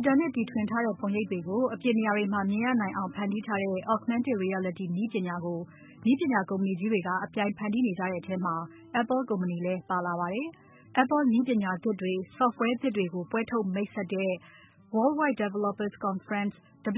တာနဲ့တီထွင်ထားတဲ့ပုံရိပ်တွေကိုအပြင်နေရာတွေမှာမြင်ရနိုင်အောင်ဖန်တီးထားတဲ့ Augmented Reality နည်းပညာကိုနည်းပညာကုမ္ပဏီကြီးတွေကအပြိုင်ဖန်တီးနေကြတဲ့ထဲမှာ Apple ကုမ္ပဏီလည်းပါလာပါတယ်။ Apple နည်းပညာသစ်တွေ Software သစ်တွေကိုပွဲထုတ်မိတ်ဆက်တဲ့ Worldwide Developers Conference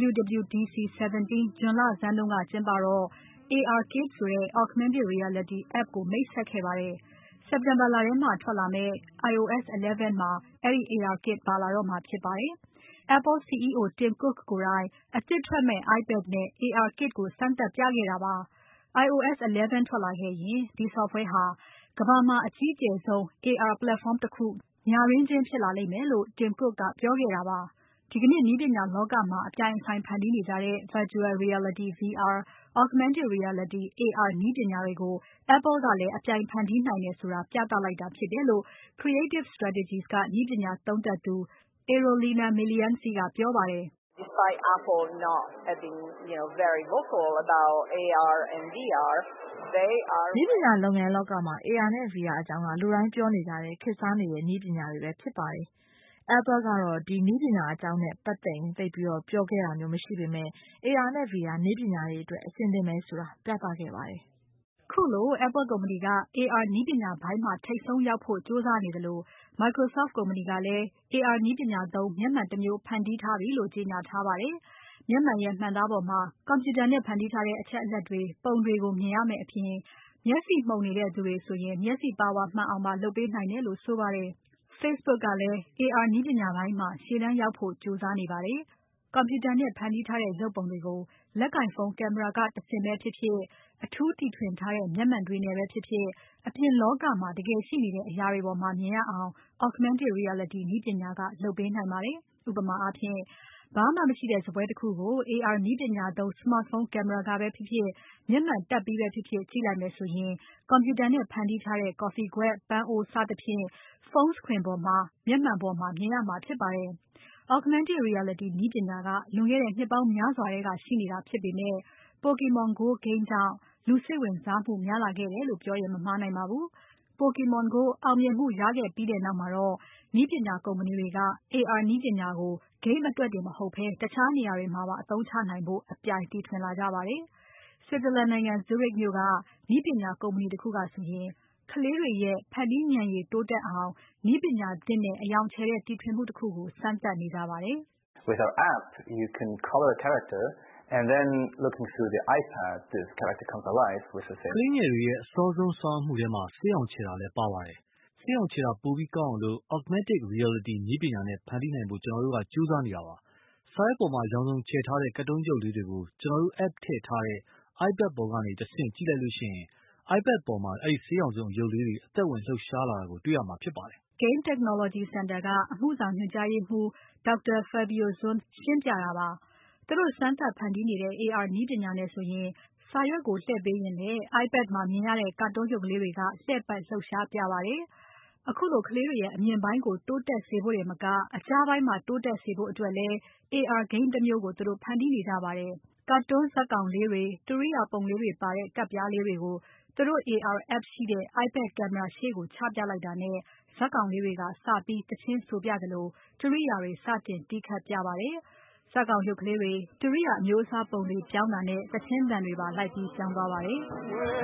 WWDC 17 ဇွန်လဆန်းတုန်းကကျင်းပတော့ ARKit ဆိုတဲ့ Augmented Reality App ကိုမိတ်ဆက်ခဲ့ပါတယ်။ စက်တင်ဘာလထဲမှာထွက်လာမယ့် iOS 11 မှာအဲဒီ ARKit ပါလာတော့မှာဖြစ်ပါတယ်။ Apple CEO Tim Cook ကိုယ်တိုင်အသစ်ထွက်မယ့် iPad နဲ့ ARKit ကိုစမ်းသပ်ပြခဲ့တာပါ။ iOS 11 ထွက်လာခဲ့ရင် ဒီ Software ဟာကမ္ဘာမှာအကြီးကျယ်ဆုံး AR platform တခုညတွင်းချင်းဖြစ်လာလိမ့်မယ်လို့ Tim Cook ကပြောခဲ့တာပါ။ ဒီကနေ့နည်းပညာလောကမှာအပြိုင်အဆိုင်ဖန်တီးနေကြတဲ့ Virtual Reality VR Augmented Reality AR နည်းပညာတွေကို Apple ကလည်းအပြိုင်ဖန်တီးနိုင်တယ်ဆိုတာပြသလိုက်တာဖြစ်တယ်လို့ Creative Strategies ကနည်းပညာသုံးသပ်သူ Arolina Milianzi ကပြောပါတယ်။ Despite Apple not being, very vocal about AR and VR, they are နည်းပညာလုပ်ငန်းလောကမှာ AR နဲ့ VR အကြောင်းကလူတိုင်းပြောနေကြတဲ့ခေတ်စားနေတဲ့နည်းပညာတွေပဲဖြစ်ပါတယ်။ Apple ကတော့ဒီနည်းပညာအကြောင်းနဲ့ပတ်သက်ရင်သိပ်ပြီးပြောခဲ့တာမျိုးမရှိပေမဲ့ AR နဲ့ VR နည်းပညာတွေအတွက်အဆင်သင့်ပဲဆိုတာပြသခဲ့ပါတယ်။ခုလို Apple ကုမ္ပဏီက AR နည်းပညာပိုင်းမှာထိပ်ဆုံးရောက်ဖို့ကြိုးစားနေသလို Microsoft ကုမ္ပဏီကလည်း AR နည်းပညာသုံးမျက်မှန်တမျိုးဖန်တီးထားပြီလို့ကြေညာထားပါတယ်။ မျက်မှန်ရဲ့မှန်သားပေါ်မှာ Computer နဲ့ဖန်တီးထားတဲ့အချက်အလက်တွေ ပုံတွေကိုမြင်ရမယ့်အပြင် မျက်စိမှုန်နေတဲ့သူတွေဆိုရင် မျက်စိပါဝါမှန်အောင်ပါလုပ်ပေးနိုင်တယ်လို့ဆိုပါတယ်။ Facebook ကလည်း AR နည်းပညာပိုင်းမှာရှေ့တန်းရောက်ဖို့ကြိုးစားနေပါတယ်။ Computer နဲ့ဖန်တီးထားတဲ့ရုပ်ပုံတွေကို လက်ကိုင်ဖုန်းကင်မရာကတဆင့်ပဲဖြစ်ဖြစ် အထူးတီထွင်ထားတဲ့မျက်မှန်တွေနဲ့ပဲဖြစ်ဖြစ် အပြင်လောကမှာတကယ်ရှိနေတဲ့အရာတွေပေါ်မှာမြင်ရအောင် Augmented Reality နည်းပညာကလုပ်ပေးနိုင်ပါတယ်။ ဥပမာအားဖြင့် ဘာမှမရှိတဲ့စားပွဲတခုကို AR နည်းပညာသုံး Smartphone ကင်မရာကပဲဖြစ်ဖြစ် မျက်မှန်တပ်ပြီးပဲဖြစ်ဖြစ်ကြည့်လိုက်မယ်ဆိုရင် Computer နဲ့ဖန်တီးထားတဲ့ ကော်ဖီခွက် ပန်းအိုး စသဖြင့် ဖုန်း Screen ပေါ်မှာ မျက်မှန်ပေါ်မှာမြင်ရမှာဖြစ်ပါတယ်။ Augmented Reality နည်းပညာကလွန်ခဲ့တဲ့နှစ်ပေါင်းများစွာထဲကရှိနေတာဖြစ်ပေမဲ့ Pokemon Go Game ကြောင့်လူစိတ်ဝင်စားမှုများလာခဲ့တယ်လို့ပြောရင်မမှားနိုင်ပါဘူး။ Pokemon Go အောင်မြင်မှုရခဲ့ပြီးနောက်မှာတော့ နည်းပညာကုမ္ပဏီတွေက AR နည်းပညာကို Game အတွက်တင်မဟုတ်ဘဲ တခြားနေရာတွေမှာပါအသုံးချနိုင်ဖို့အပြိုင်တီထွင်လာကြပါတယ်။ Switzerland နိုင်ငံ Zurich မြို့က နည်းပညာကုမ္ပဏီတခုကဆိုရင် ကလေးတွေရဲ့ဖန်တီးဉာဏ်ရည်တိုးတက်အောင် နည်းပညာသစ်နဲ့အရောင်ချယ်တဲ့တီထွင်မှုတခုကိုစမ်းသပ်နေကြပါတယ်။ With our app, you can color a character and then looking through the iPad, this character comes alive with the same. ကလေးငယ်တွေရဲ့အစောဆုံးဆောင်မှုထဲမှာဆေးရောင်ချယ်တာလည်းပါပါတယ်။ဆေးရောင်ချယ်တာပိုပြီးကောင်းအောင်လို့ Augmented Reality နည်းပညာနဲ့ဖန်တီးနိုင်ဖို့ကျွန်တော်တို့ကကြိုးစားနေတာပါ။စာရွက်ပေါ်မှာရောင်စုံချယ်ထားတဲ့ကတ်တုန်းရုပ်လေးတွေကိုကျွန်တော်တို့ app ထည့်ထားတဲ့ iPad ပေါ်ကနေတဆင့်ကြည့်လိုက်လို့ရှိရင် iPad ပေါ်မှာအဲဒီဆေးရောင်စုံရုပ်လေးတွေအသက်ဝင်လှုပ်ရှားလာတာကိုတွေ့ရမှာဖြစ်ပါတယ်။ Game Technology Center ကအမှုဆောင်ညွှန်ကြားရေးမှူး Dr. Fabio Zun ရှင်းပြတာပါ။ သူတို့စမ်းသပ်ဖန်တီးနေတဲ့ AR နည်းပညာနဲ့ဆိုရင် စာရွက်ကိုလှည့်ပေးရင်လည်း iPad မှာမြင်ရတဲ့ကာတွန်းရုပ်ကလေးတွေကလှည့်ပတ်လှုပ်ရှားပြပါတယ်။ ခုလိုကလေးတွေရဲ့အမြင်ပိုင်းကိုတိုးတက်စေဖို့တင်မက အကြားပိုင်းမှာတိုးတက်စေဖို့အတွက်လည်း AR Game တမျိုးကိုသူတို့ဖန်တီးနေကြပါတယ်။ ကာတွန်းဇာတ်ကောင်လေးတွေ တူရိယာပုံလေးတွေပါတဲ့ကဒ်ပြားလေးတွေကို သူတို့ AR app ရှိတဲ့ iPad ကင်မရာရှေ့ကိုချပြလိုက်တာနဲ့ ဇာတ်ကောင်လေးတွေကစပြီးသီချင်းဆိုပြသလို တူရိယာတွေစတင်တီးခတ်ပြပါတယ်။ ဇာတ်ကောင်ရုပ်ကလေးတွေ တူရိယာအမျိုးအစားပုံတွေပြောင်းတာနဲ့သီချင်းသံတွေပါလိုက်ပြီးပြောင်းသွားပါတယ်။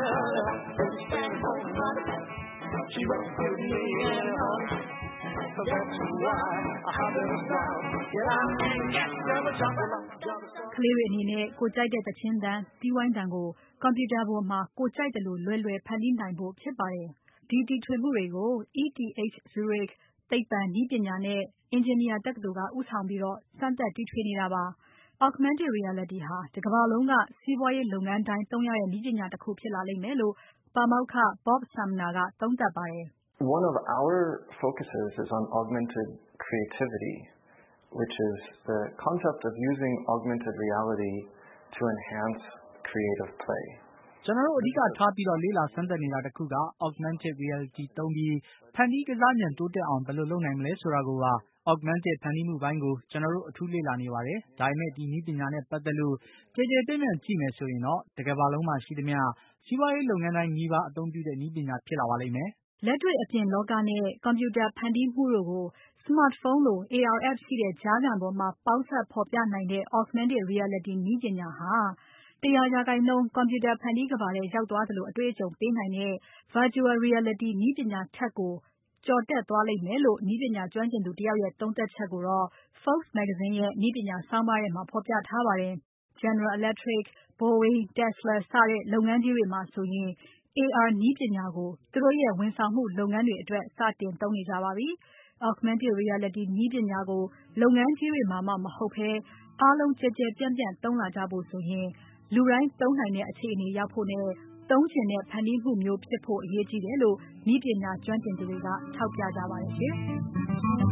"ကလေးတွေအနေနဲ့ကိုယ်ကြိုက်တဲ့သီချင်းသံ တီးဝိုင်းသံကို Computer ပေါ်မှာကိုယ်ကြိုက်သလိုလွယ်လွယ်ဖန်တီးနိုင်ဖို့ဖြစ်ပါတယ်။ဒီတီထွင်မှုတွေကို ETH Zurich သိပ္ပံနည်းပညာနဲ့ အင်ဂျင်နီယာတက္ကသိုလ်ကဦးဆောင်ပြီးစမ်းသပ်တီထွင်နေတာပါ။ Augmented Reality ဟာတကမ္ဘာလုံးကစီးပွားရေးလုပ်ငန်းတိုင်းသုံးရတဲ့နည်းပညာတခုဖြစ်လာလိမ့်မယ်လို့ ပါမောက္ခ Bob Sumner ကသုံးသပ်ပါတယ်။ One of our focuses is on augmented creativity, which is the concept of using augmented reality to enhance creative play. ကျွန်တော်တို့အဓိကထားပြီးလေ့လာစမ်းသပ်နေတာတခုက Augmented Reality သုံးပြီးဖန်တီးကစားဉာဏ်တိုးတက်အောင်ဘယ်လိုလုပ်နိုင်မလဲဆိုတာကိုပါ။ Augmented ဖန်တီးမှုပိုင်းကိုကျွန်တော်တို့အထူးလေ့လာနေပါတယ်။ဒါပေမဲ့ဒီနည်းပညာနဲ့ပတ်သက်လို့ကျယ်ကျယ်ပြန့်ပြန့်ကြည့်မယ်ဆိုရင်တော့တကမ္ဘာလုံးမှာရှိသမျှစီးပွားရေးလုပ်ငန်းတိုင်းနီးပါးအသုံးပြုတဲ့နည်းပညာဖြစ်လာပါလိမ့်မယ်။လက်တွေ့အပြင်လောကနဲ့ Computer ဖန်တီးမှုတို့ကို Smartphone လို AR app ရှိတဲ့ကြားခံပေါ်မှာပေါင်းစပ်ဖော်ပြနိုင်တဲ့ Augmented Reality နည်းပညာဟာ 100% ကွန်ပြူတာဖန်တီးကမ္ဘာထဲရောက်သွားသလိုအတွေ့အကြုံပေးနိုင်တဲ့ Virtual Reality နည်းပညာထက်ကို ကျော်တက်သွားလိမ့်မယ်လို့ နည်းပညာကျွမ်းကျင်သူတယောက်ရဲ့သုံးသပ်ချက်ကိုတော့ Forbes မဂ္ဂဇင်းရဲ့နည်းပညာဆောင်းပါးထဲမှာဖော်ပြထားပါတယ်။ General Electric, Boeing, Tesla စတဲ့လုပ်ငန်းကြီးတွေမှာဆိုရင် AR နည်းပညာကိုသူတို့ရဲ့ဝန်ဆောင်မှုလုပ်ငန်းတွေအတွက် စတင်သုံးနေကြပါပြီ။ Augmented Reality နည်းပညာကို လုပ်ငန်းကြီးတွေမှာမှမဟုတ်ဘဲ အားလုံးကျယ်ကျယ်ပြန့်ပြန့်သုံးလာကြဖို့ဆိုရင် လူတိုင်းသုံးနိုင်တဲ့အခြေအနေရောက်ဖို့နဲ့ သုံးချင်တဲ့ဖန်တီးမှုမျိုးဖြစ်ဖို့အရေးကြီးတယ်လို့ နည်းပညာကျွမ်းကျင်သူတွေကထောက်ပြကြပါတယ်ရှင်။